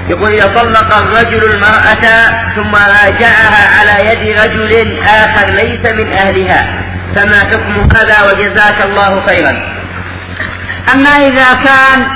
يقول: إذا طلق الرجل المرأة ثم راجعها على يد رجل آخر ليس من أهلها فما حكم هذا؟ وجزاك الله خيرا. أما إذا كان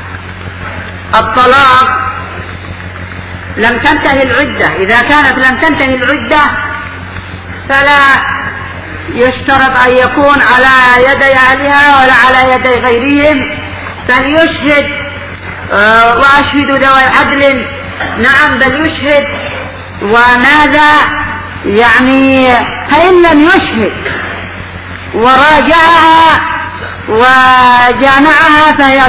الطلاق لم تنتهي العدة، إذا كانت لم تنتهي العدة فلا يشترط أن يكون على يدي أهلها ولا على يدي غيرهم، فليشهد وأشهد ذوي عدل. نعم، بل يشهد. وماذا يعني فإن لم يشهد وراجعها وجامعها فهي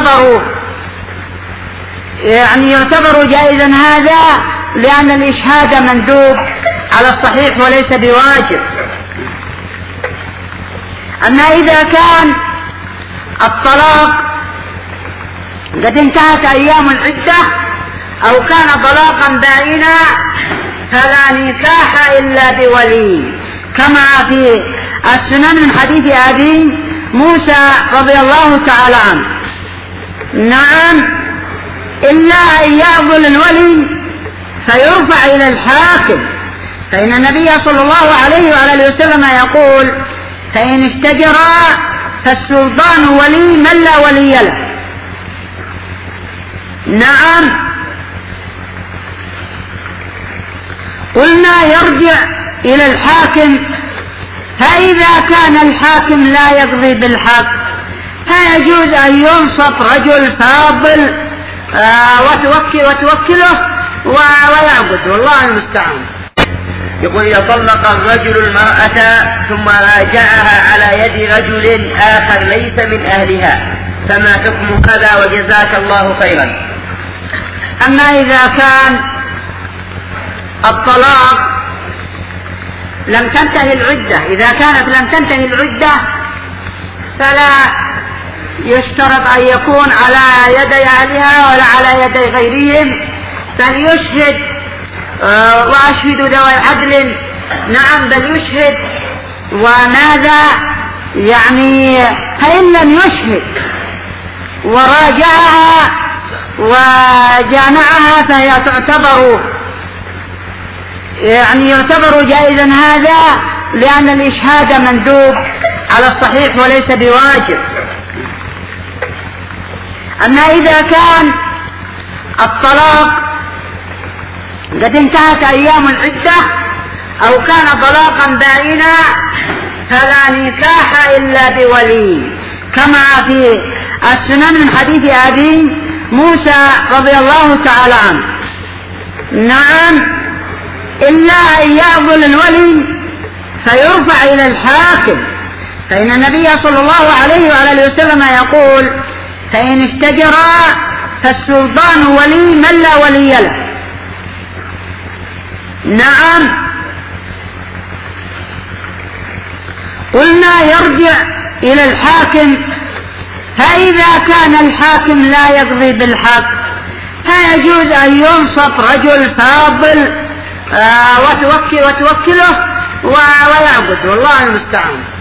يعتبر جائزا هذا، لأن الإشهاد مندوب على الصحيح وليس بواجب. أما إذا كان الطلاق قد انتهت أيام العدة أو كان طلاقا بائنا فلا نكاح إلا بولي، كما في السنن من حديث أبي موسى رضي الله تعالى عنه. نعم، إلا أن يعضل الولي فيرفع إلى الحاكم، فإن النبي صلى الله عليه وآله وسلم يقول: فإن اشتجرا فالسلطان ولي من لا ولي له. نعم، قلنا يرجع إلى الحاكم، فإذا كان الحاكم لا يقضي بالحق فيجوز أن ينصب رجل فاضل وتوكله ويعبد، والله المستعان. يقول: إذا طلق الرجل المرأة ثم راجعها على يد رجل آخر ليس من أهلها فما حكم هذا؟ وجزاك الله خيرا. أما إذا كان الطلاق لم تنتهي العدة، إذا كانت لم تنتهي العدة فلا يشترط أن يكون على يدي أهلها ولا على يدي غيرهم، فليشهد وأشهد ذوي عدل. نعم، بل يشهد. وماذا يعني فإن لم يشهد وراجعها وجامعها فهي يعتبر جائزا هذا، لأن الإشهاد مندوب على الصحيح وليس بواجب. أما إذا كان الطلاق قد انتهت أيام العدة أو كان طلاقا بائنا فلا نكاح إلا بولي، كما في السنن من حديث أبي موسى رضي الله تعالى عنه. نعم، إلا أن يعضل الولي فيرفع إلى الحاكم، فإن النبي صلى الله عليه وآله وسلم يقول: فإن اشتجرا فالسلطان ولي من لا ولي له. نعم، قلنا يرجع إلى الحاكم، فإذا كان الحاكم لا يقضي بالحق فيجوز أن ينصب رجل فاضل وتوكله ويعبد، والله المستعان.